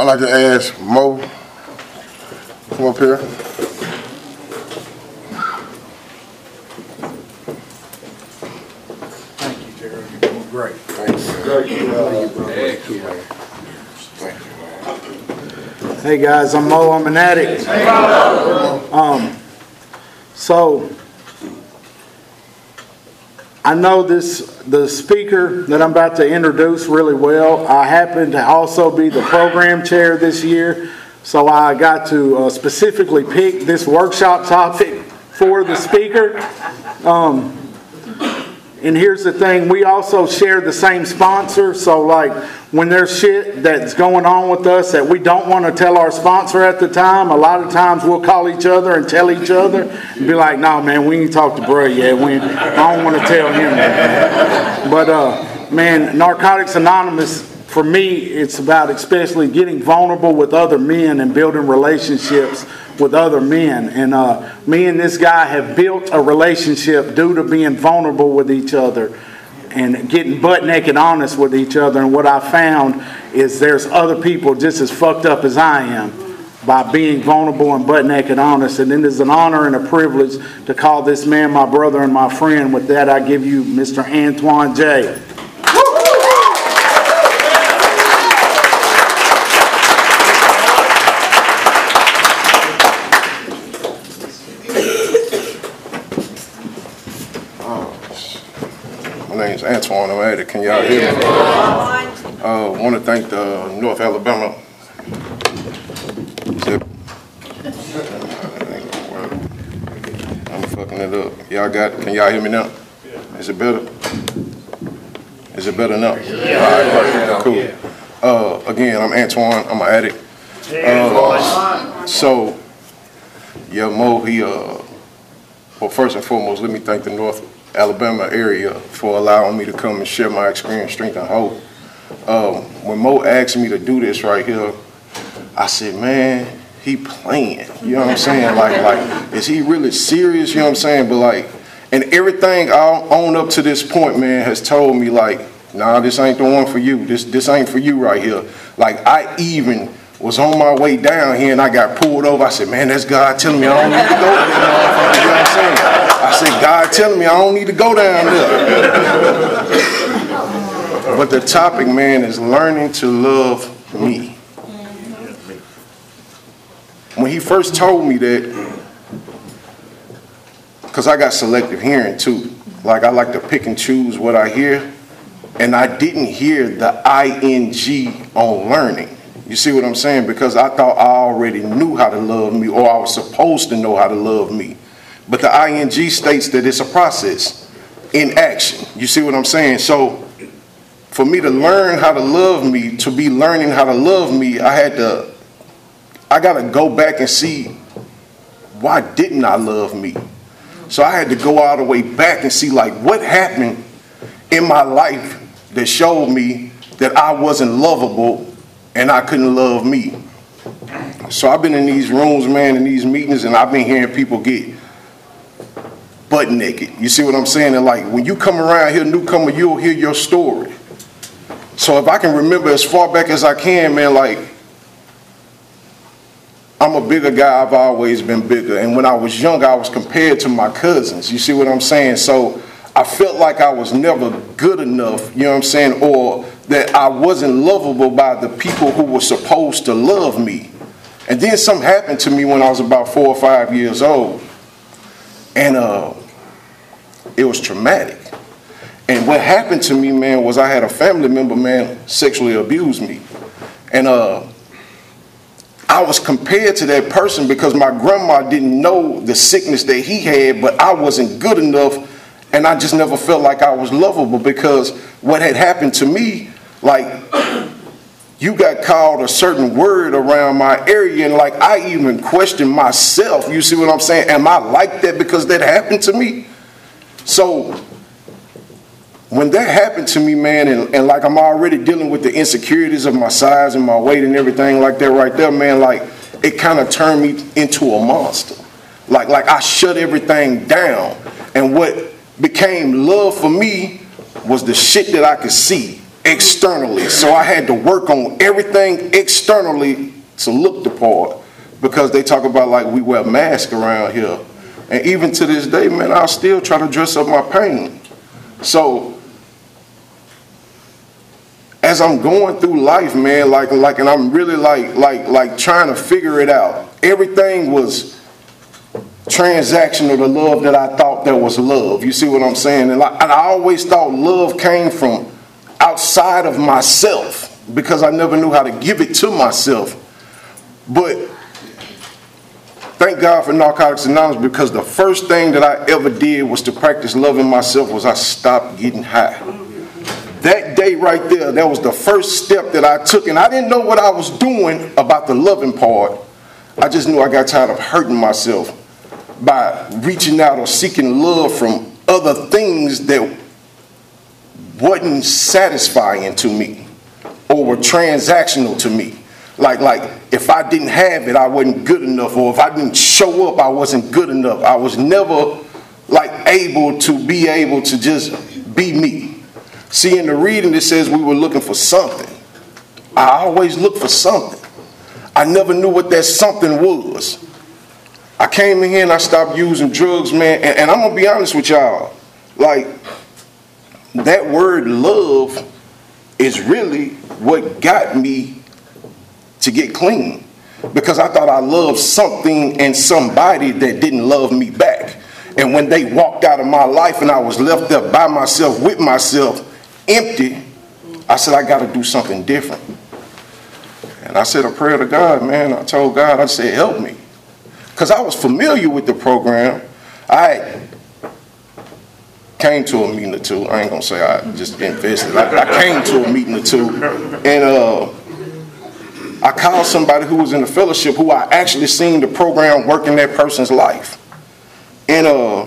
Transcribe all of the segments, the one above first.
I'd like to ask Mo, come up here. Thank you, Gerald. You're doing great. Thanks. Hey guys, I'm Mo. I'm an addict. So I know the speaker that I'm about to introduce really well. I happen to also be the program chair this year, so I got to specifically pick this workshop topic for the speaker. And here's the thing, we also share the same sponsor, so like when there's shit that's going on with us that we don't want to tell our sponsor at the time, a lot of times we'll call each other and tell each other and be like, no man, we ain't talked to bro yet, I don't want to tell him that. But man, Narcotics Anonymous, for me, it's about especially getting vulnerable with other men and building relationships with other men. And me and this guy have built a relationship due to being vulnerable with each other and getting butt naked honest with each other. And what I found is there's other people just as fucked up as I am by being vulnerable and butt naked honest. And it is an honor and a privilege to call this man my brother and my friend. With that, I give you Mr. Antoine J. My name's Antoine. I'm at it. Can y'all hear me? I want to thank the North Alabama. I'm fucking it up. Y'all got it? Can y'all hear me now? Is it better? Is it better now? Yeah. All right, cool. Again, I'm Antoine. I'm an addict. So, yeah, Mo, well, first and foremost, let me thank the North Alabama area for allowing me to come and share my experience, strength, and hope. When Mo asked me to do this right here, I said, man, he playing. You know what I'm saying? Like, is he really serious? You know what I'm saying? But like, and everything I own up to this point, man, has told me like, nah, this ain't the one for you. This ain't for you right here. Like, I even was on my way down here and I got pulled over. I said, man, that's God telling me I don't need to go there. You know what I'm saying? I said, God telling me I don't need to go down there. But the topic, man, is learning to love me. When he first told me that, because I got selective hearing too. Like, I like to pick and choose what I hear. And I didn't hear the ing on learning. You see what I'm saying? Because I thought I already knew how to love me, or I was supposed to know how to love me. But the ing states that it's a process in action. You see what I'm saying? So for me to learn how to love me, to be learning how to love me, I got to go back and see, why didn't I love me? So I had to go all the way back and see like what happened in my life that showed me that I wasn't lovable and I couldn't love me. So I've been in these rooms, man, in these meetings, and I've been hearing people get butt naked. You see what I'm saying? And like, when you come around here, newcomer, you'll hear your story. So if I can remember as far back as I can, man, like, I'm a bigger guy. I've always been bigger. And when I was young, I was compared to my cousins. You see what I'm saying? So I felt like I was never good enough, you know what I'm saying? Or that I wasn't lovable by the people who were supposed to love me. And then something happened to me when I was about 4 or 5 years old. And it was traumatic. And what happened to me, man, was I had a family member, man, sexually abuse me. And I was compared to that person because my grandma didn't know the sickness that he had, but I wasn't good enough, and I just never felt like I was lovable because what had happened to me, like, you got called a certain word around my area, and like, I even questioned myself. You see what I'm saying? Am I like that because that happened to me? So when that happened to me, man, and like I'm already dealing with the insecurities of my size and my weight and everything like that right there, man, like it kind of turned me into a monster. Like I shut everything down. And what became love for me was the shit that I could see. externally. So I had to work on everything externally to look the part, because they talk about like we wear masks around here. And even to this day, man, I'll still try to dress up my pain. So as I'm going through life, man, and I'm really like trying to figure it out. Everything was transactional, the love that I thought that was love. You see what I'm saying? And I always thought love came from outside of myself, because I never knew how to give it to myself. But thank God for Narcotics Anonymous, because the first thing that I ever did was to practice loving myself was I stopped getting high. That day right there, that was the first step that I took. And I didn't know what I was doing about the loving part. I just knew I got tired of hurting myself by reaching out or seeking love from other things that wasn't satisfying to me or were transactional to me. Like if I didn't have it, I wasn't good enough, or if I didn't show up, I wasn't good enough. I was never able to just be me. See, in the reading it says we were looking for something. I always looked for something. I never knew what that something was. I came in here and I stopped using drugs, man, and I'm gonna be honest with y'all. Like, that word love is really what got me to get clean, because I thought I loved something and somebody that didn't love me back. And when they walked out of my life and I was left there by myself, with myself, empty, I said, I got to do something different. And I said a prayer to God, man. I told God, I said, help me. Because I was familiar with the program. I came to a meeting or two. I ain't going to say I just invested. I came to a meeting or two. And I called somebody who was in the fellowship who I actually seen the program work in that person's life. And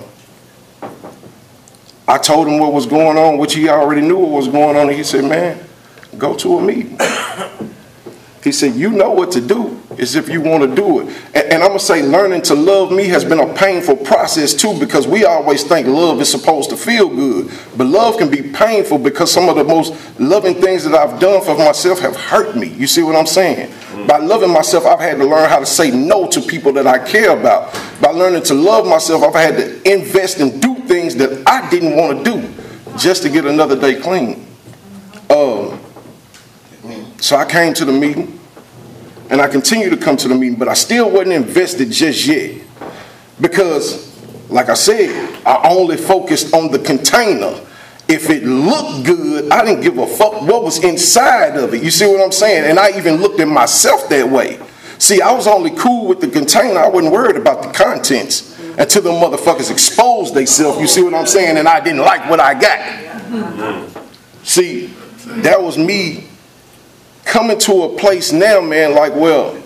I told him what was going on, which he already knew what was going on. And he said, man, go to a meeting. He said, you know what to do, is if you want to do it. And I'm going to say learning to love me has been a painful process too, because we always think love is supposed to feel good. But love can be painful, because some of the most loving things that I've done for myself have hurt me. You see what I'm saying? By loving myself, I've had to learn how to say no to people that I care about. By learning to love myself, I've had to invest and do things that I didn't want to do just to get another day clean. So I came to the meeting, and I continue to come to the meeting, but I still wasn't invested just yet. Because, like I said, I only focused on the container. If it looked good, I didn't give a fuck what was inside of it. You see what I'm saying? And I even looked at myself that way. See, I was only cool with the container. I wasn't worried about the contents until the motherfuckers exposed themselves. You see what I'm saying? And I didn't like what I got. See, that was me coming to a place now, man, like, well,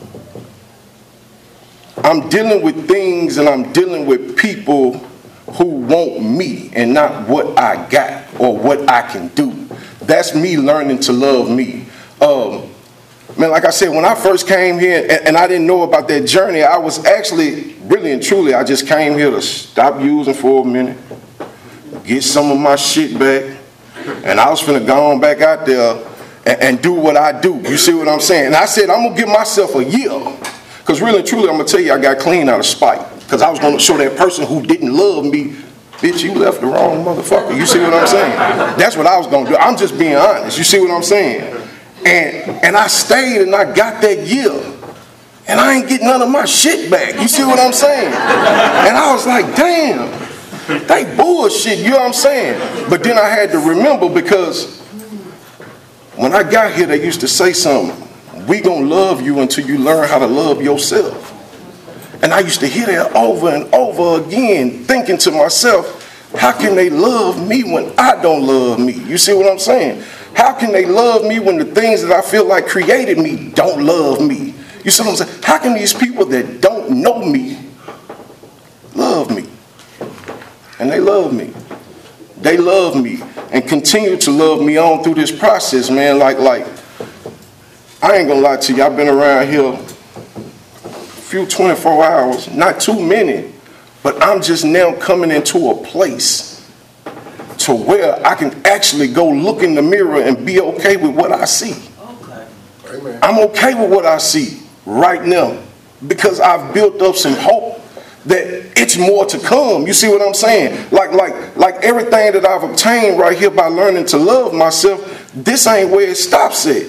I'm dealing with things and I'm dealing with people who want me and not what I got or what I can do. That's me learning to love me. Man, like I said, when I first came here and I didn't know about that journey, I was actually, really and truly, I just came here to stop using for a minute, get some of my shit back, and I was finna go on back out there and do what I do. You see what I'm saying? And I said, I'm going to give myself a year. Because really and truly, I'm going to tell you, I got clean out of spite. Because I was going to show that person who didn't love me, bitch, you left the wrong motherfucker. You see what I'm saying? That's what I was going to do. I'm just being honest. You see what I'm saying? And I stayed and I got that year. And I ain't getting none of my shit back. You see what I'm saying? And I was like, damn, they bullshit. You know what I'm saying? But then I had to remember, because when I got here, they used to say something. We gonna love you until you learn how to love yourself. And I used to hear that over and over again, thinking to myself, how can they love me when I don't love me? You see what I'm saying? How can they love me when the things that I feel like created me don't love me? You see what I'm saying? How can these people that don't know me love me? And they love me. They love me and continue to love me on through this process, man. Like, I ain't gonna lie to you, I've been around here a few 24 hours, not too many, but I'm just now coming into a place to where I can actually go look in the mirror and be okay with what I see. Amen. I'm okay with what I see right now because I've built up some hope that it's more to come. You see what I'm saying? Like everything that I've obtained right here by learning to love myself, this ain't where it stops at.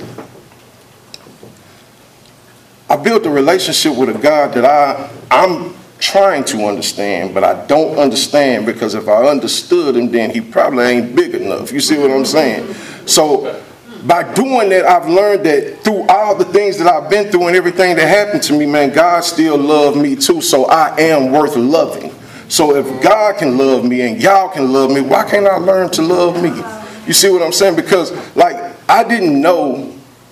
I built a relationship with a God that I'm trying to understand, but I don't understand, because if I understood him, then he probably ain't big enough. You see what I'm saying? So by doing that, I've learned that through all the things that I've been through and everything that happened to me, man, God still loved me too. So I am worth loving. So if God can love me and y'all can love me, why can't I learn to love me? You see what I'm saying? Because like I didn't know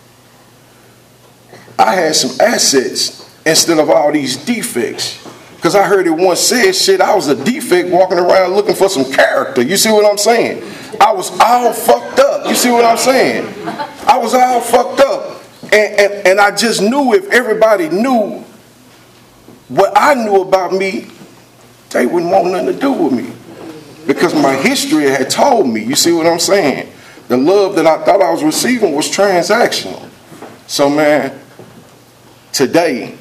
I had some assets instead of all these defects. Because I heard it once said, shit, I was a defect walking around looking for some character. You see what I'm saying? I was all fucked up. You see what I'm saying? I was all fucked up. And I just knew if everybody knew what I knew about me, they wouldn't want nothing to do with me. Because my history had told me, you see what I'm saying? The love that I thought I was receiving was transactional. So, man, today,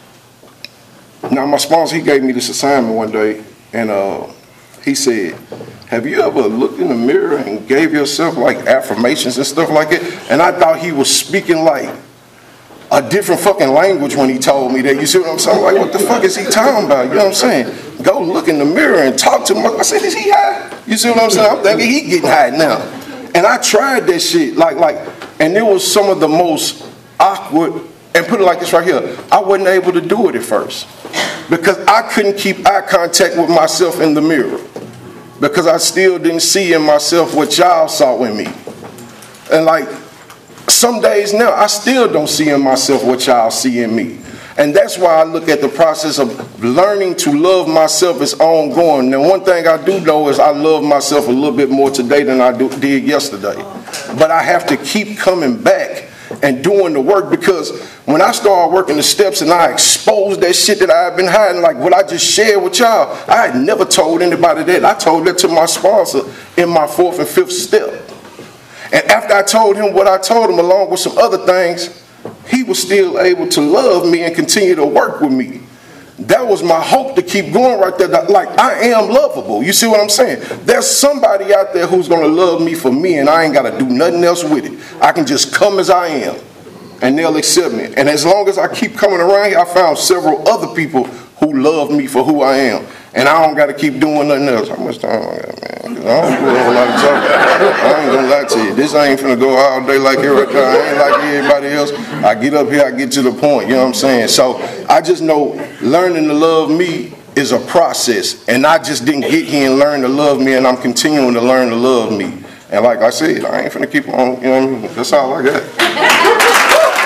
now my sponsor, he gave me this assignment one day, and he said, have you ever looked in the mirror and gave yourself like affirmations and stuff like that? And I thought he was speaking like a different fucking language when he told me that. You see what I'm saying? Like, what the fuck is he talking about? You know what I'm saying? Go look in the mirror and talk to him. I said, is he high? You see what I'm saying? I'm thinking he getting high now. And I tried that shit, and it was some of the most awkward, and put it like this right here, I wasn't able to do it at first. Because I couldn't keep eye contact with myself in the mirror. Because I still didn't see in myself what y'all saw in me. And like, some days now, I still don't see in myself what y'all see in me. And that's why I look at the process of learning to love myself as ongoing. Now, one thing I do know is I love myself a little bit more today than I did yesterday. But I have to keep coming back and doing the work, because when I started working the steps and I exposed that shit that I had been hiding, like what I just shared with y'all, I had never told anybody that. I told that to my sponsor in my 4th and 5th step. And after I told him what I told him, along with some other things, he was still able to love me and continue to work with me. That was my hope to keep going right there. Like, I am lovable. You see what I'm saying? There's somebody out there who's going to love me for me, and I ain't got to do nothing else with it. I can just come as I am, and they'll accept me. And as long as I keep coming around here, I found several other people who love me for who I am. And I don't got to keep doing nothing else. How much time I got, man? I don't do a whole lot of talking. I ain't going to lie to you. This ain't finna go all day like every time. I ain't like everybody else. I get up here, I get to the point. You know what I'm saying? So I just know learning to love me is a process. And I just didn't get here and learn to love me, and I'm continuing to learn to love me. And like I said, I ain't finna keep on, you know what I mean? That's all I got.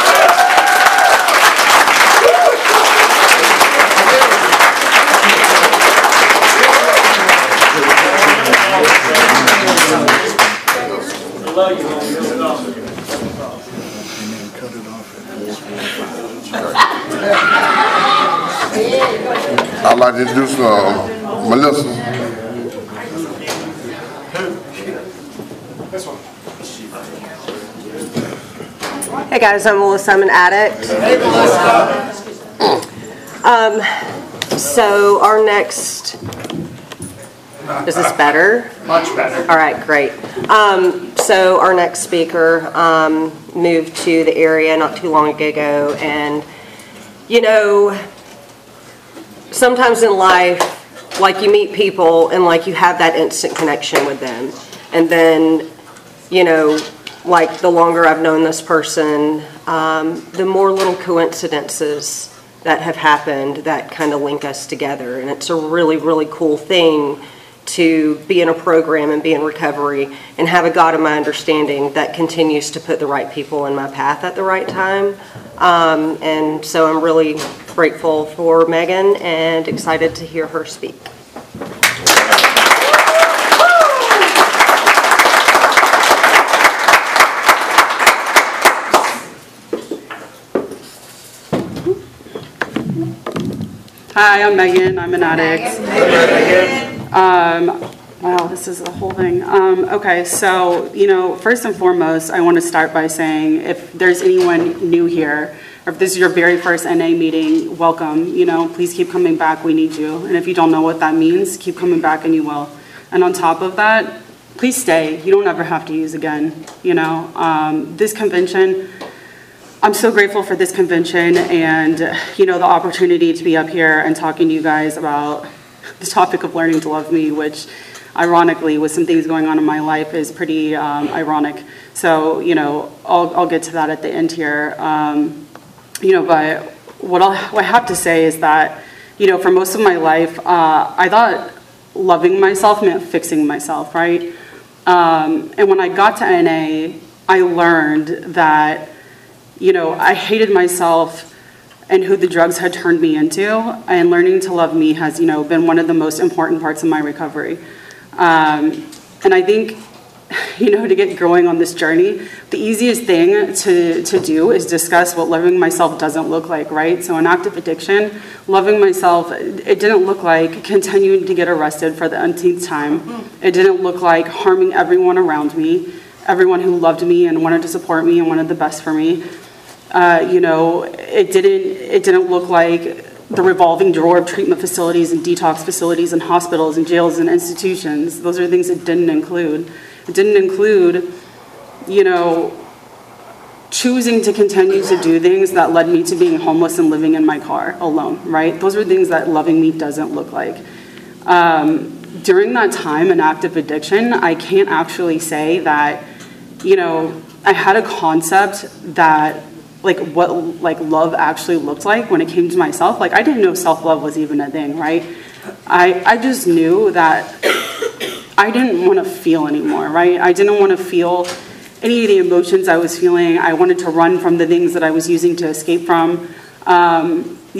I'd like to introduce Melissa. Hey guys, I'm Melissa. I'm an addict. Hey Melissa. So our next, is this better? Much better. All right, great. So our next speaker moved to the area not too long ago, and you know, sometimes in life, like you meet people and like you have that instant connection with them, and then, you know, like the longer I've known this person, the more little coincidences that have happened that kind of link us together. And it's a really, really cool thing to be in a program and be in recovery and have a God of my understanding that continues to put the right people in my path at the right time. And so I'm really grateful for Megan and excited to hear her speak. Hi, I'm Megan. I'm an addict. Wow, this is a whole thing. Okay, so, first and foremost, I want to start by saying if there's anyone new here, or if this is your very first NA meeting, welcome. Please keep coming back. We need you. And if you don't know what that means, keep coming back and you will. And on top of that, please stay. You don't ever have to use again. This convention, I'm so grateful for this convention and, the opportunity to be up here and talking to you guys about the topic of learning to love me, which ironically, with some things going on in my life, is pretty ironic. So, I'll get to that at the end here. But what I have to say is that, for most of my life, I thought loving myself meant fixing myself, right? And when I got to NA, I learned that, I hated myself and who the drugs had turned me into, and learning to love me has, been one of the most important parts of my recovery. And I think, to get going on this journey, the easiest thing to do is discuss what loving myself doesn't look like, right? So in active addiction, loving myself, it didn't look like continuing to get arrested for the umpteenth time. It didn't look like harming everyone around me, everyone who loved me and wanted to support me and wanted the best for me. It didn't look like the revolving door of treatment facilities and detox facilities and hospitals and jails and institutions. Those are things it didn't include. It didn't include, choosing to continue to do things that led me to being homeless and living in my car alone, right? Those are things that loving me doesn't look like. During that time in active addiction, I can't actually say that, I had a concept that what love actually looked like when it came to myself. I didn't know self-love was even a thing, right? I just knew that I didn't want to feel anymore, right? I didn't want to feel any of the emotions I was feeling. I wanted to run from the things that I was using to escape from. I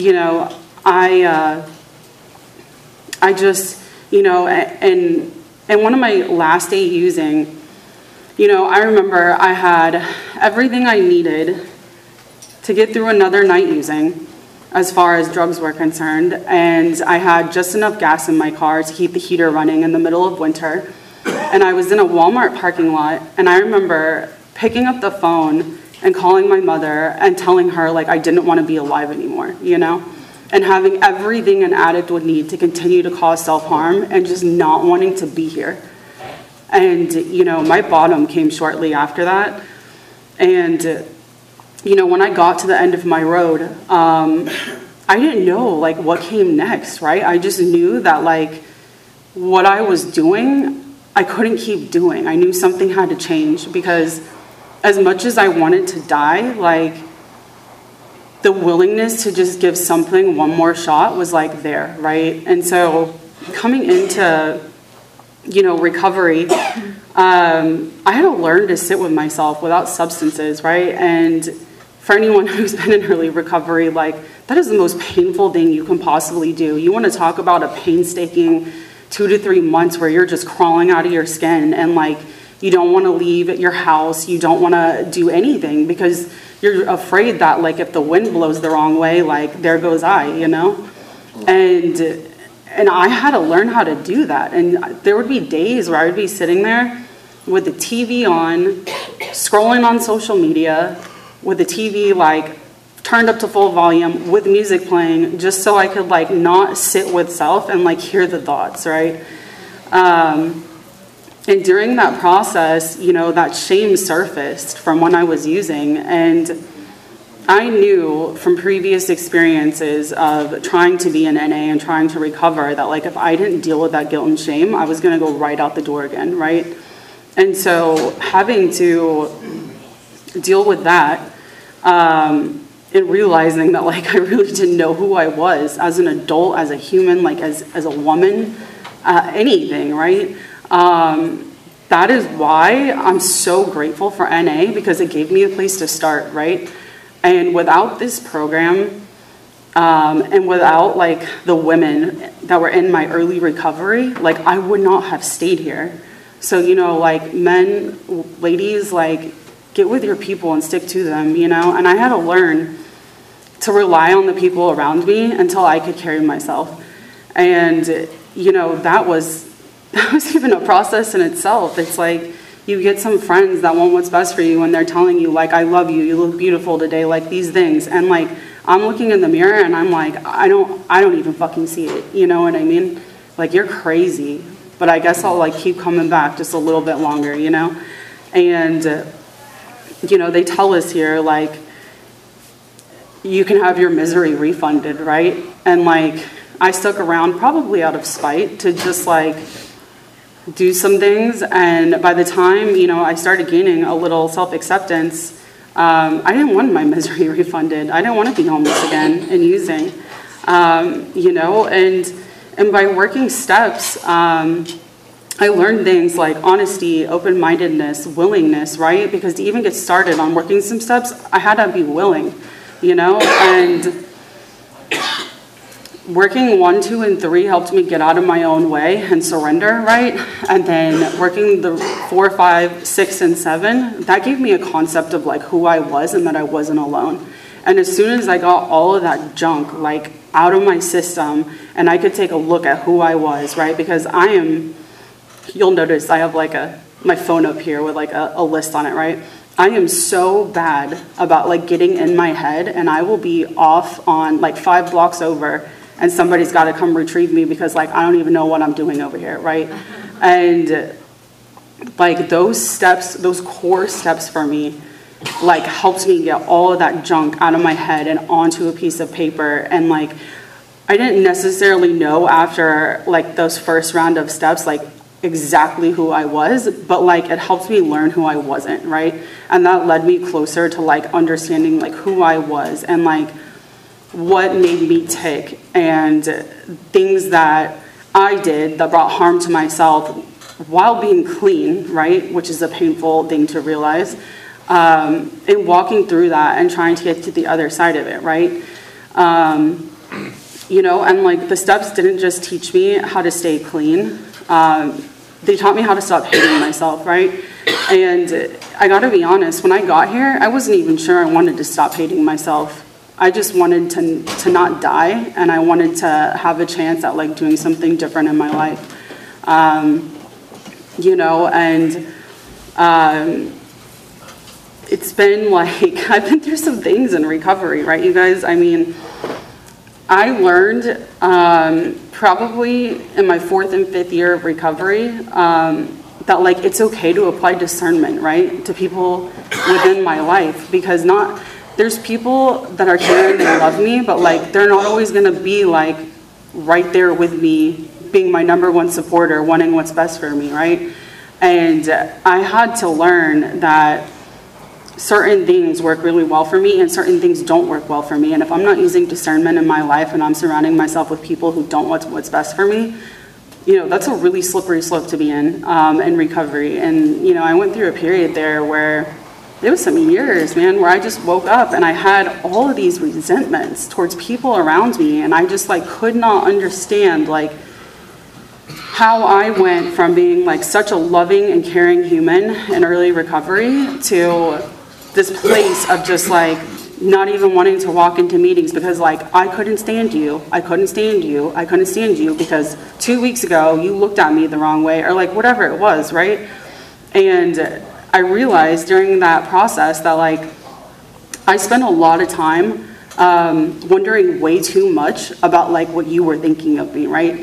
just, and one of my last day using, I remember I had everything I needed to get through another night using as far as drugs were concerned, and I had just enough gas in my car to keep the heater running in the middle of winter, and I was in a Walmart parking lot, and I remember picking up the phone and calling my mother and telling her I didn't want to be alive anymore, and having everything an addict would need to continue to cause self-harm and just not wanting to be here. And, my bottom came shortly after that, and when I got to the end of my road, I didn't know, what came next, right? I just knew that, what I was doing, I couldn't keep doing. I knew something had to change because as much as I wanted to die, the willingness to just give something one more shot was, there, right? And so coming into, recovery, I had to learn to sit with myself without substances, right? And for anyone who's been in early recovery, that is the most painful thing you can possibly do. You want to talk about a painstaking 2 to 3 months where you're just crawling out of your skin and you don't want to leave your house, you don't want to do anything because you're afraid that if the wind blows the wrong way, there goes I, And I had to learn how to do that. And there would be days where I would be sitting there with the TV on, scrolling on social media, with the TV turned up to full volume with music playing, just so I could not sit with self and hear the thoughts, right? And during that process, that shame surfaced from when I was using, and I knew from previous experiences of trying to be an NA and trying to recover that if I didn't deal with that guilt and shame, I was going to go right out the door again, right? And so having to deal with that, and realizing that I really didn't know who I was as an adult, as a human, as a woman, anything, right? That is why I'm so grateful for NA, because it gave me a place to start, right? And without this program, and without the women that were in my early recovery, I would not have stayed here. So, men, ladies, get with your people and stick to them, and I had to learn to rely on the people around me until I could carry myself. And, that was that was even a process in itself. It's like, you get some friends that want what's best for you, and they're telling you, like, I love you, you look beautiful today, like, these things. And, like, I'm looking in the mirror, and I'm like, I don't even fucking see it. You know what I mean? Like, you're crazy. But I guess I'll, like, keep coming back just a little bit longer, you know? And, you know, they tell us here, like, you can have your misery refunded, right? And, like, I stuck around probably out of spite to just, like, do some things. And by the time, you know, I started gaining a little self-acceptance, I didn't want my misery refunded. I didn't want to be homeless again and using, you know, and by working steps, I learned things like honesty, open-mindedness, willingness, right? Because to even get started on working some steps, I had to be willing, you know, and working 1, 2, and 3 helped me get out of my own way and surrender, right? And then working the 4, 5, 6, and 7, that gave me a concept of like who I was and that I wasn't alone. And as soon as I got all of that junk like out of my system and I could take a look at who I was, right? Because I am, you'll notice I have like my phone up here with like a list on it, right? I am so bad about like getting in my head, and I will be off on like 5 blocks over, and somebody's got to come retrieve me because like I don't even know what I'm doing over here, right? And like those steps, those core steps for me, like helped me get all of that junk out of my head and onto a piece of paper. And like I didn't necessarily know after like those first round of steps like exactly who I was, but like it helped me learn who I wasn't, right? And that led me closer to like understanding like who I was and like what made me tick and things that I did that brought harm to myself while being clean, right? Which is a painful thing to realize. And walking through that and trying to get to the other side of it, right? You know, and like the steps didn't just teach me how to stay clean. They taught me how to stop hating myself, right? And I gotta be honest, when I got here, I wasn't even sure I wanted to stop hating myself. I just wanted to not die, and I wanted to have a chance at like doing something different in my life. You know, and it's been like, I've been through some things in recovery, right, you guys? I mean, I learned probably in my 4th and 5th year of recovery that like it's okay to apply discernment, right, to people within my life, because there's people that are caring, they love me, but like they're not always gonna be like right there with me, being my #1 supporter, wanting what's best for me, right? And I had to learn that certain things work really well for me and certain things don't work well for me. And if I'm not using discernment in my life and I'm surrounding myself with people who don't want what's best for me, you know, that's a really slippery slope to be in recovery. And, you know, I went through a period there where it was some years, man, where I just woke up and I had all of these resentments towards people around me. And I just like could not understand like how I went from being like such a loving and caring human in early recovery to this place of just like not even wanting to walk into meetings because like I couldn't stand you, I couldn't stand you, I couldn't stand you because 2 weeks ago you looked at me the wrong way, or like whatever it was, right? And I realized during that process that like I spent a lot of time wondering way too much about like what you were thinking of me, right?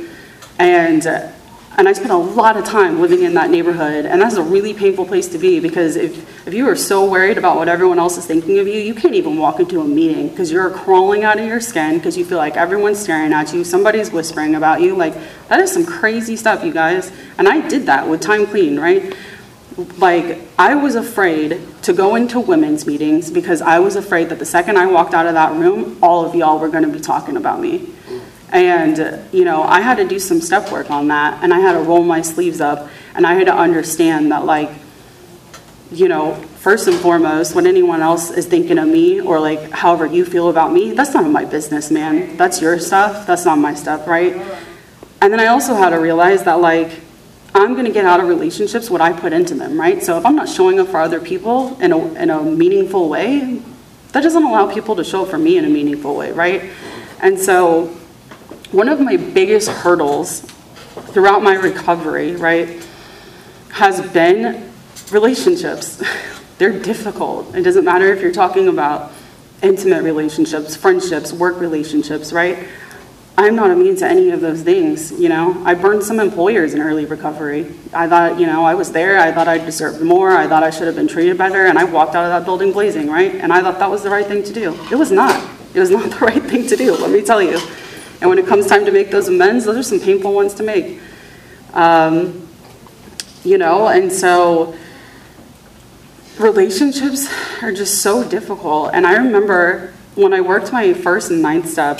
And I spent a lot of time living in that neighborhood, and that's a really painful place to be, because if you are so worried about what everyone else is thinking of you, you can't even walk into a meeting because you're crawling out of your skin because you feel like everyone's staring at you, somebody's whispering about you. Like, that is some crazy stuff, you guys. And I did that with Time Clean, right? Like, I was afraid to go into women's meetings because I was afraid that the second I walked out of that room, all of y'all were going to be talking about me. And, you know, I had to do some step work on that, and I had to roll my sleeves up, and I had to understand that, like, you know, first and foremost, what anyone else is thinking of me, or, like, however you feel about me, that's none of my business, man. That's your stuff. That's not my stuff, right? And then I also had to realize that, like, I'm going to get out of relationships what I put into them, right? So if I'm not showing up for other people in a meaningful way, that doesn't allow people to show up for me in a meaningful way, right? And so one of my biggest hurdles throughout my recovery, right, has been relationships. They're difficult. It doesn't matter if you're talking about intimate relationships, friendships, work relationships, right? I'm not immune to any of those things, you know. I burned some employers in early recovery. I thought, you know, I was there. I thought I deserved more. I thought I should have been treated better. And I walked out of that building blazing, right? And I thought that was the right thing to do. It was not. It was not the right thing to do, let me tell you. And when it comes time to make those amends, those are some painful ones to make. You know, and so relationships are just so difficult. And I remember when I worked my first and ninth step,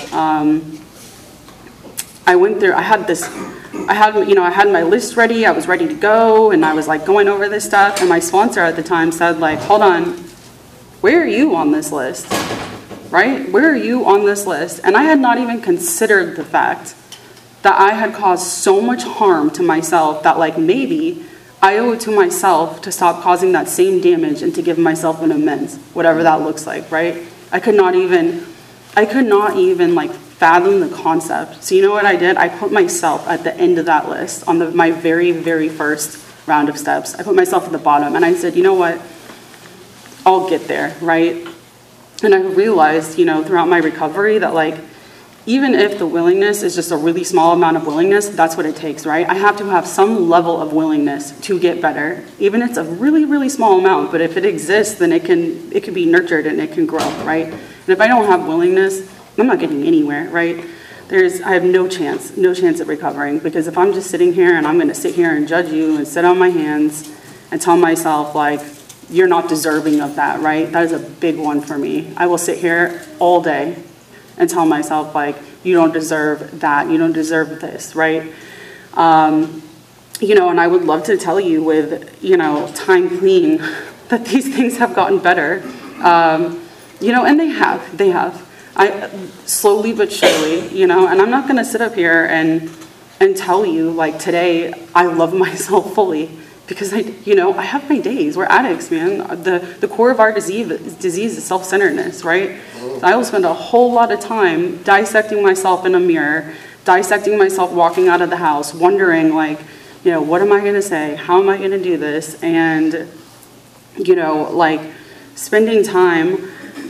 I went through, I had my list ready, I was ready to go, and I was like going over this stuff, and my sponsor at the time said, like, hold on, where are you on this list, right? Where are you on this list? And I had not even considered the fact that I had caused so much harm to myself that, like, maybe I owe it to myself to stop causing that same damage and to give myself an amends, whatever that looks like, right? I could not even like fathom the concept. So you know what I did? I put myself at the end of that list on my very, very first round of steps. I put myself at the bottom and I said, you know what? I'll get there, right? And I realized, you know, throughout my recovery that, like, even if the willingness is just a really small amount of willingness, that's what it takes, right? I have to have some level of willingness to get better. Even if it's a really, really small amount, but if it exists, then it can be nurtured and it can grow, right? And if I don't have willingness, I'm not getting anywhere, right? I have no chance at recovering, because if I'm just sitting here and I'm gonna sit here and judge you and sit on my hands and tell myself, like, you're not deserving of that, right? That is a big one for me. I will sit here all day and tell myself, like, you don't deserve that, you don't deserve this, right? You know, and I would love to tell you with, you know, time clean that these things have gotten better. You know, and they have. I slowly but surely, you know, and I'm not gonna sit up here and tell you, like, today I love myself fully, because I have my days. We're addicts, man. The core of our disease is self-centeredness, right? So I will spend a whole lot of time dissecting myself in a mirror, dissecting myself walking out of the house, wondering, like, you know, what am I gonna say? How am I gonna do this? And, you know, like, spending time,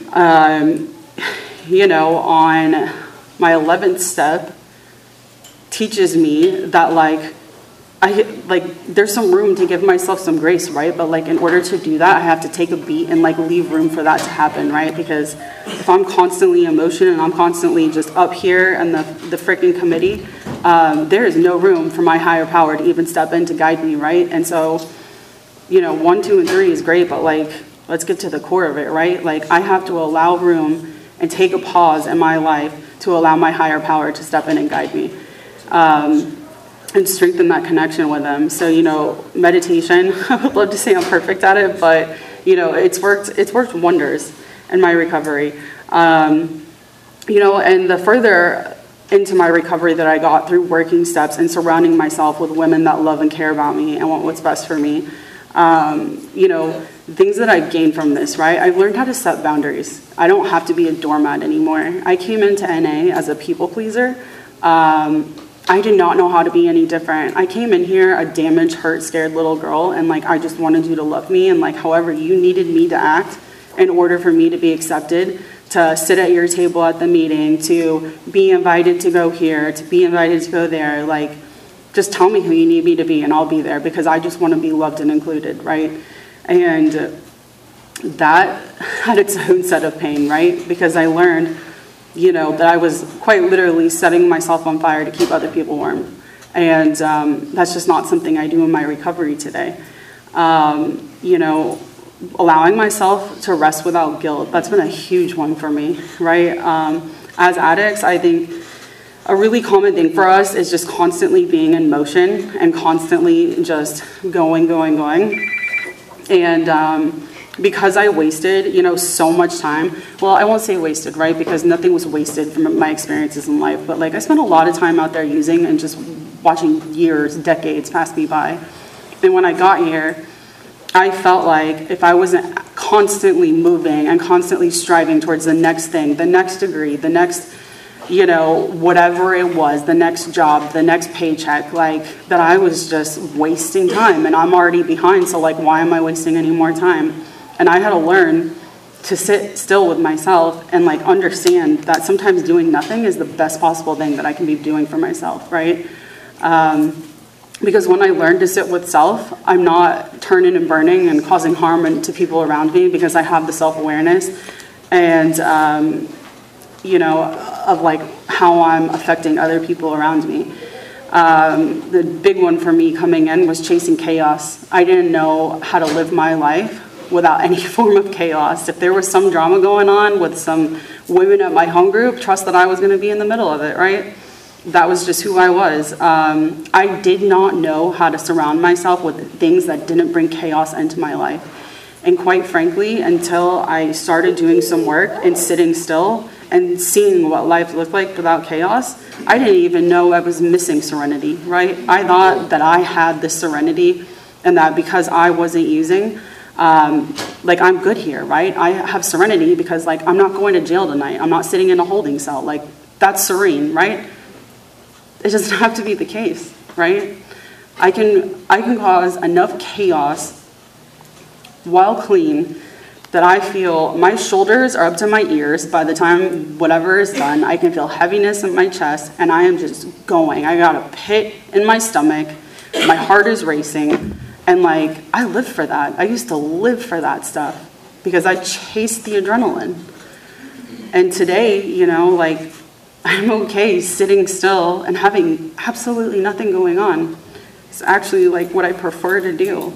you know, on my 11th step teaches me that, like, there's some room to give myself some grace, right? But, like, in order to do that, I have to take a beat and, like, leave room for that to happen, right? Because if I'm constantly in motion and I'm constantly just up here in the freaking committee, there is no room for my higher power to even step in to guide me, right? And so, you know, 1, 2, and 3 is great, but, like, let's get to the core of it, right? Like, I have to allow room and take a pause in my life to allow my higher power to step in and guide me. And strengthen that connection with them. So, you know, meditation, I would love to say I'm perfect at it, but, you know, it's worked wonders in my recovery. You know, and the further into my recovery that I got through working steps and surrounding myself with women that love and care about me and want what's best for me, you know, things that I gained from this, right? I've learned how to set boundaries. I don't have to be a doormat anymore. I came into NA as a people pleaser. I did not know how to be any different. I came in here a damaged, hurt, scared little girl, and, like, I just wanted you to love me, and, like, however you needed me to act in order for me to be accepted, to sit at your table at the meeting, to be invited to go here, to be invited to go there. Like, just tell me who you need me to be and I'll be there, because I just want to be loved and included, right? And that had its own set of pain, right? Because I learned, you know, that I was quite literally setting myself on fire to keep other people warm. And that's just not something I do in my recovery today. You know, allowing myself to rest without guilt, that's been a huge one for me, right? As addicts, I think a really common thing for us is just constantly being in motion and constantly just going. And because I wasted, you know, so much time, well, I won't say wasted, right? Because nothing was wasted from my experiences in life. But, like, I spent a lot of time out there using and just watching years, decades pass me by. And when I got here, I felt like if I wasn't constantly moving and constantly striving towards the next thing, the next degree, the next you know, whatever it was, the next job, the next paycheck, like, that I was just wasting time, and I'm already behind, so, like, why am I wasting any more time? And I had to learn to sit still with myself and, like, understand that sometimes doing nothing is the best possible thing that I can be doing for myself, right? Because when I learn to sit with self, I'm not turning and burning and causing harm to people around me, because I have the self-awareness and, you know, of like how I'm affecting other people around me. The big one for me coming in was chasing chaos. I didn't know how to live my life without any form of chaos. If there was some drama going on with some women at my home group, trust that I was going to be in the middle of it, right? That was just who I was. I did not know how to surround myself with things that didn't bring chaos into my life. And quite frankly, until I started doing some work and sitting still and seeing what life looked like without chaos, I didn't even know I was missing serenity, right? I thought that I had this serenity and that because I wasn't using, like, I'm good here, right? I have serenity because, like, I'm not going to jail tonight. I'm not sitting in a holding cell. Like, that's serene, right? It doesn't have to be the case, right? I can cause enough chaos while clean that I feel my shoulders are up to my ears by the time whatever is done. I can feel heaviness in my chest, and I am just going. I got a pit in my stomach. My heart is racing, and, like, I live for that. I used to live for that stuff because I chased the adrenaline. And today, you know, like, I'm okay sitting still and having absolutely nothing going on. It's actually, like, what I prefer to do.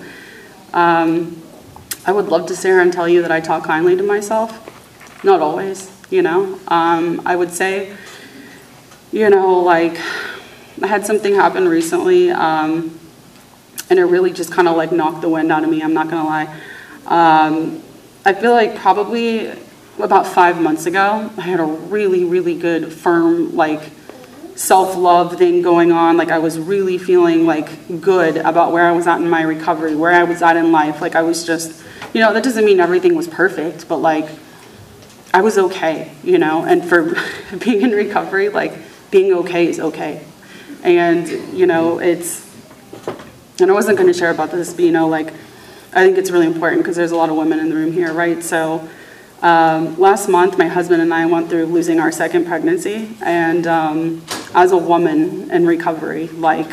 I would love to sit here and tell you that I talk kindly to myself. Not always, you know. I would say, you know, like, I had something happen recently, and it really just kind of, like, knocked the wind out of me, I'm not going to lie. I feel like probably about 5 months ago, I had a really, really good, firm, like, self-love thing going on. Like, I was really feeling, like, good about where I was at in my recovery, where I was at in life. Like, I was just, you know, that doesn't mean everything was perfect, but, like, I was okay, you know, and for being in recovery, like, being okay is okay. And, you know, and I wasn't going to share about this, but, you know, like, I think it's really important because there's a lot of women in the room here, right? So last month, my husband and I went through losing our second pregnancy, and as a woman in recovery, like,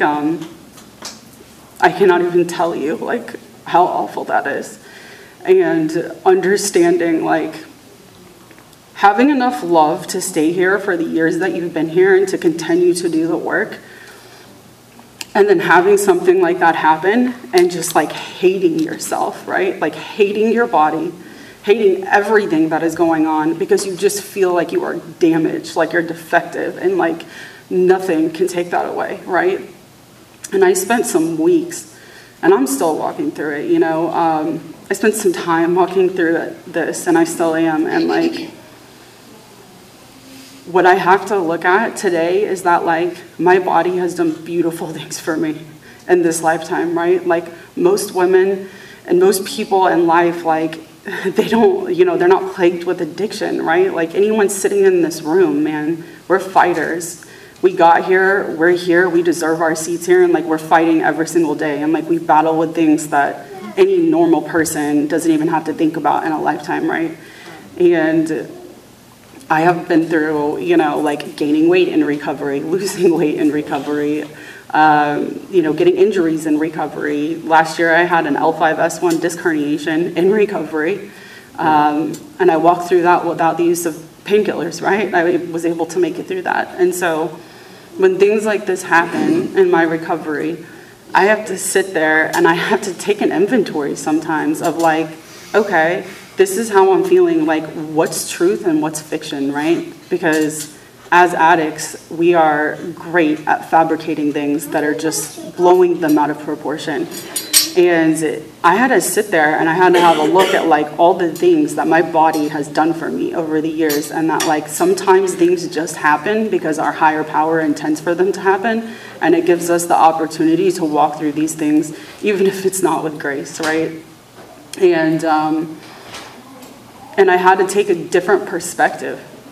I cannot even tell you, like, how awful that is. And understanding, like, having enough love to stay here for the years that you've been here and to continue to do the work, and then having something like that happen and just, like, hating yourself, right? Like, hating your body, hating everything that is going on because you just feel like you are damaged, like you're defective, and, like, nothing can take that away, right? And I spent some weeks, and I'm still walking through it, you know. I spent some time walking through this, and I still am, and, like, what I have to look at today is that, like, my body has done beautiful things for me in this lifetime, right? Like, most women and most people in life, like, they don't, you know, they're not plagued with addiction, right? Like, anyone sitting in this room, man, we're fighters. We got here, we're here, we deserve our seats here, and, like, we're fighting every single day. And, like, we battle with things that any normal person doesn't even have to think about in a lifetime, right? And I have been through, you know, like, gaining weight in recovery, losing weight in recovery, you know, getting injuries in recovery. Last year I had an L5-S1 disc herniation in recovery, and I walked through that without the use of painkillers, right? I was able to make it through that. And so when things like this happen in my recovery, I have to sit there and I have to take an inventory sometimes of, like, okay, this is how I'm feeling, like, what's truth and what's fiction, right? Because as addicts, we are great at fabricating things that are just blowing them out of proportion. And I had to sit there and I had to have a look at, like, all the things that my body has done for me over the years, and that, like, sometimes things just happen because our higher power intends for them to happen, and it gives us the opportunity to walk through these things, even if it's not with grace, right? And I had to take a different perspective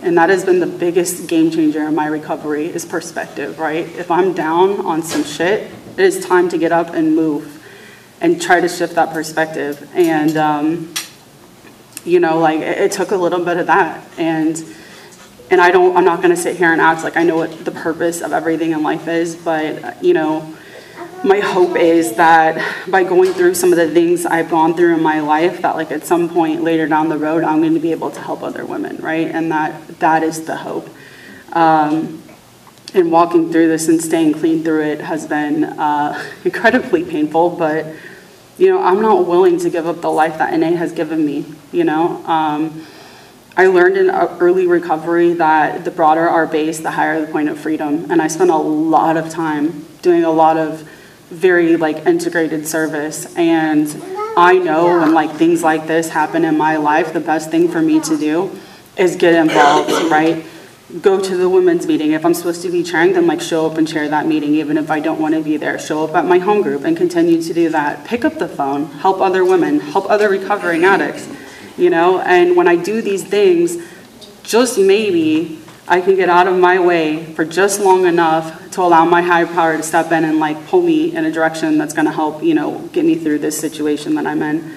And that has been the biggest game changer in my recovery is perspective, right? If I'm down on some shit, it is time to get up and move and try to shift that perspective. And, you know, like it took a little bit of that. And I'm not going to sit here and act like I know what the purpose of everything in life is, but, you know, my hope is that by going through some of the things I've gone through in my life, that like at some point later down the road, I'm going to be able to help other women, right? And that is the hope. And walking through this and staying clean through it has been incredibly painful, but, you know, I'm not willing to give up the life that NA has given me, you know? I learned in early recovery that the broader our base, the higher the point of freedom. And I spent a lot of time doing a lot of very like integrated service. And I know when like things like this happen in my life, the best thing for me to do is get involved, right? Go to the women's meeting. If I'm supposed to be chairing, then like show up and chair that meeting, even if I don't want to be there. Show up at my home group and continue to do that. Pick up the phone, help other women, help other recovering addicts, you know? And when I do these things, just maybe I can get out of my way for just long enough to allow my higher power to step in and like pull me in a direction that's going to help, you know, get me through this situation that I'm in.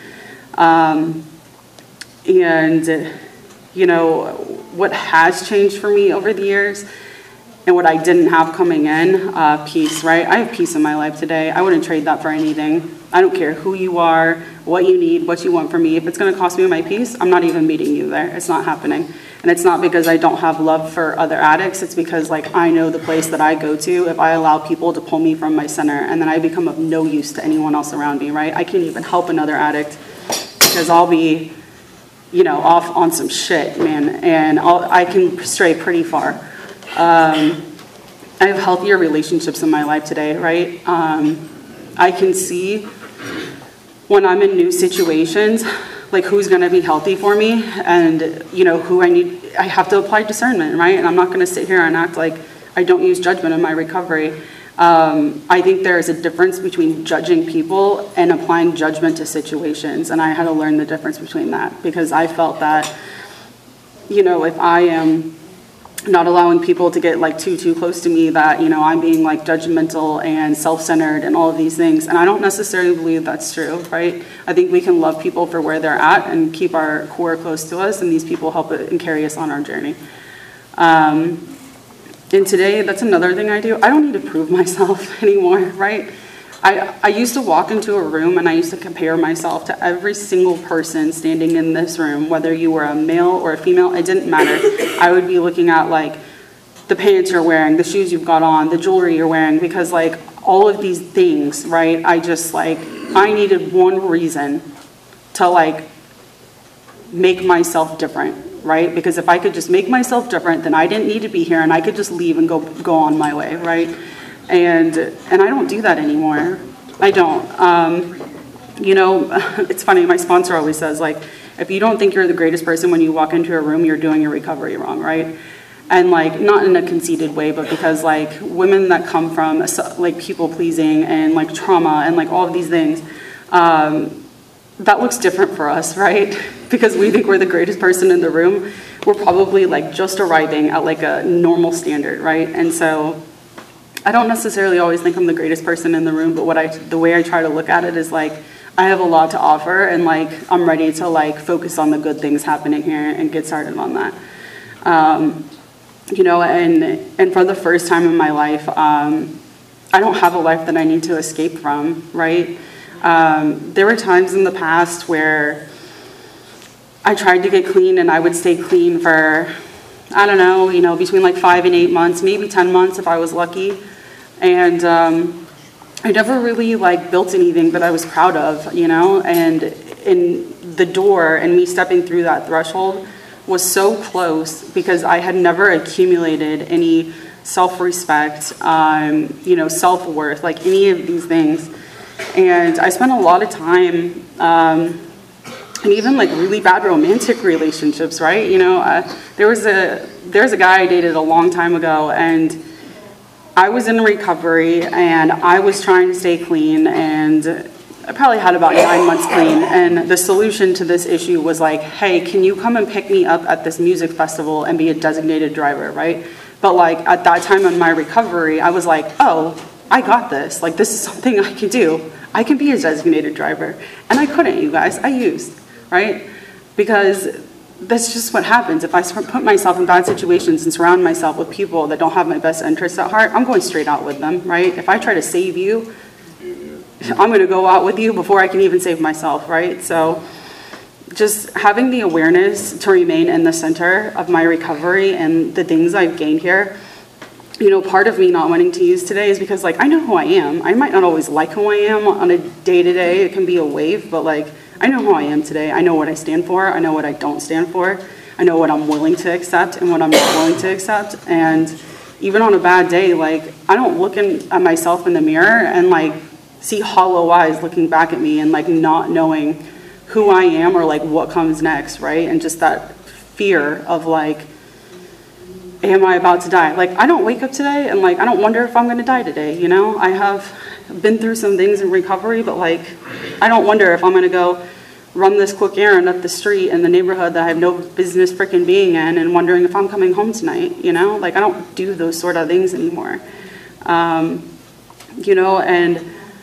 And, you know, what has changed for me over the years and what I didn't have coming in, peace, right? I have peace in my life today. I wouldn't trade that for anything. I don't care who you are, what you need, what you want from me. If it's going to cost me my peace, I'm not even meeting you there. It's not happening. And it's not because I don't have love for other addicts. It's because like I know the place that I go to if I allow people to pull me from my center, and then I become of no use to anyone else around me, right? I can't even help another addict because I'll be, you know, off on some shit, man, and I can stray pretty far. I have healthier relationships in my life today, right? I can see when I'm in new situations, like who's going to be healthy for me, and you know who I have to apply discernment, right? And I'm not going to sit here and act like I don't use judgment in my recovery. I think there is a difference between judging people and applying judgment to situations, and I had to learn the difference between that, because I felt that, you know, if I am not allowing people to get like too close to me, that, you know, I'm being like judgmental and self-centered and all of these things. And I don't necessarily believe that's true, right? I think we can love people for where they're at and keep our core close to us, and these people help it and carry us on our journey. And today, that's another thing I do. I don't need to prove myself anymore, right? I used to walk into a room and I used to compare myself to every single person standing in this room, whether you were a male or a female, it didn't matter. I would be looking at like the pants you're wearing, the shoes you've got on, the jewelry you're wearing, because like all of these things, right? I needed one reason to like make myself different, right? Because if I could just make myself different, then I didn't need to be here and I could just leave and go on my way, right? And I don't do that anymore. I don't. You know, it's funny, my sponsor always says, like, if you don't think you're the greatest person when you walk into a room, you're doing your recovery wrong, right? And like, not in a conceited way, but because like women that come from like people pleasing and like trauma and like all of these things, that looks different for us, right? Because we think we're the greatest person in the room. We're probably like just arriving at like a normal standard, right? And so I don't necessarily always think I'm the greatest person in the room, but the way I try to look at it is like, I have a lot to offer, and like, I'm ready to like focus on the good things happening here and get started on that. You know, and for the first time in my life, I don't have a life that I need to escape from, right? There were times in the past where I tried to get clean and I would stay clean for, I don't know, you know, between like 5 and 8 months, maybe 10 months if I was lucky. And I never really like built anything that I was proud of, you know, and in the door and me stepping through that threshold was so close because I had never accumulated any self-respect, you know, self-worth, like any of these things. And I spent a lot of time, and even like really bad romantic relationships, right? You know, there's a guy I dated a long time ago, and I was in recovery and I was trying to stay clean, and I probably had about 9 months clean, and the solution to this issue was like, hey, can you come and pick me up at this music festival and be a designated driver, right? But like at that time in my recovery, I was like, oh, I got this. Like this is something I can do. I can be a designated driver. And I couldn't, you guys. I used, right? Because that's just what happens. If I put myself in bad situations and surround myself with people that don't have my best interests at heart, I'm going straight out with them, right? If I try to save you, I'm going to go out with you before I can even save myself, right? So just having the awareness to remain in the center of my recovery and the things I've gained here, you know, part of me not wanting to use today is because, like, I know who I am. I might not always like who I am on a day-to-day. It can be a wave, but, like, I know who I am today. I know what I stand for. I know what I don't stand for. I know what I'm willing to accept and what I'm not willing to accept. And even on a bad day, like, I don't look at myself in the mirror and, like, see hollow eyes looking back at me and, like, not knowing who I am or, like, what comes next, right? And just that fear of, like, am I about to die? Like, I don't wake up today and, like, I don't wonder if I'm going to die today, you know? I have been through some things in recovery, but, like, I don't wonder if I'm going to go run this quick errand up the street in the neighborhood that I have no business freaking being in and wondering if I'm coming home tonight, you know? Like, I don't do those sort of things anymore. You know, and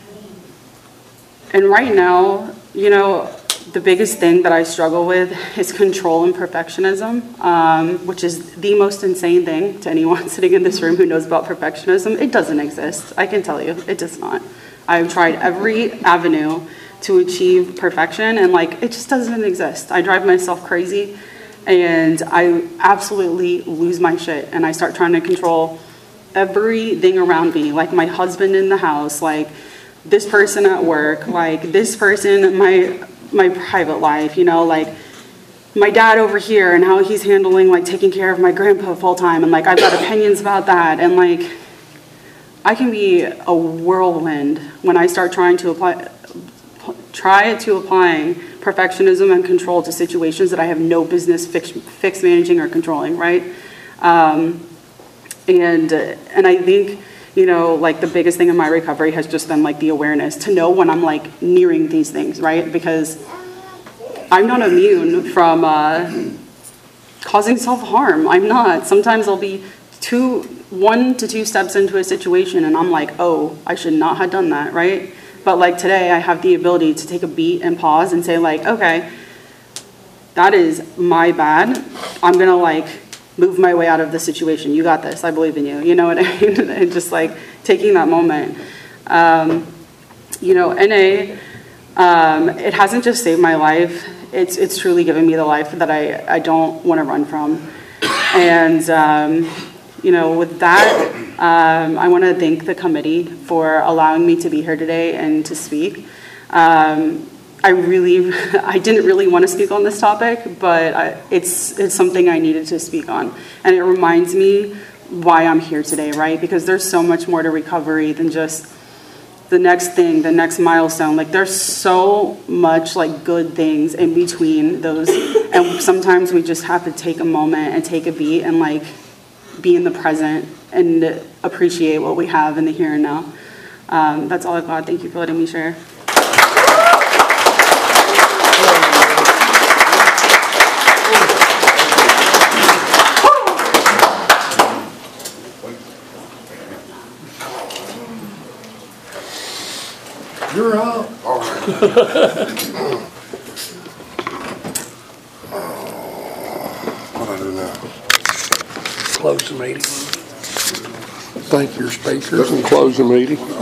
right now, you know, the biggest thing that I struggle with is control and perfectionism, which is the most insane thing to anyone sitting in this room who knows about perfectionism. It doesn't exist. I can tell you, it does not. I've tried every avenue to achieve perfection, and, like, it just doesn't exist. I drive myself crazy, and I absolutely lose my shit, and I start trying to control everything around me, like my husband in the house, like this person at work, like this person, my private life, you know, like my dad over here and how he's handling, like, taking care of my grandpa full time, and, like, I've got opinions about that, and, like, I can be a whirlwind when I start trying to applying perfectionism and control to situations that I have no business fix managing or controlling, right? And I think, you know, like, the biggest thing in my recovery has just been, like, the awareness to know when I'm, like, nearing these things, right? Because I'm not immune from causing self-harm. I'm not. Sometimes I'll be 1 to 2 steps into a situation and I'm like, oh, I should not have done that, right? But, like, today I have the ability to take a beat and pause and say, like, okay, that is my bad. I'm going to, like, move my way out of the situation. You got this. I believe in you. You know what I mean? And just, like, taking that moment. You know, NA, it hasn't just saved my life. It's truly given me the life that I don't want to run from. And, you know, with that, I want to thank the committee for allowing me to be here today and to speak. I didn't really want to speak on this topic, but it's something I needed to speak on. And it reminds me why I'm here today, right? Because there's so much more to recovery than just the next thing, the next milestone. Like, there's so much, like, good things in between those. And sometimes we just have to take a moment and take a beat and, like, be in the present and appreciate what we have in the here and now. That's all I've got. Thank you for letting me share. You're up. All right. What do I do now? Close the meeting. Thank your speakers and close the meeting.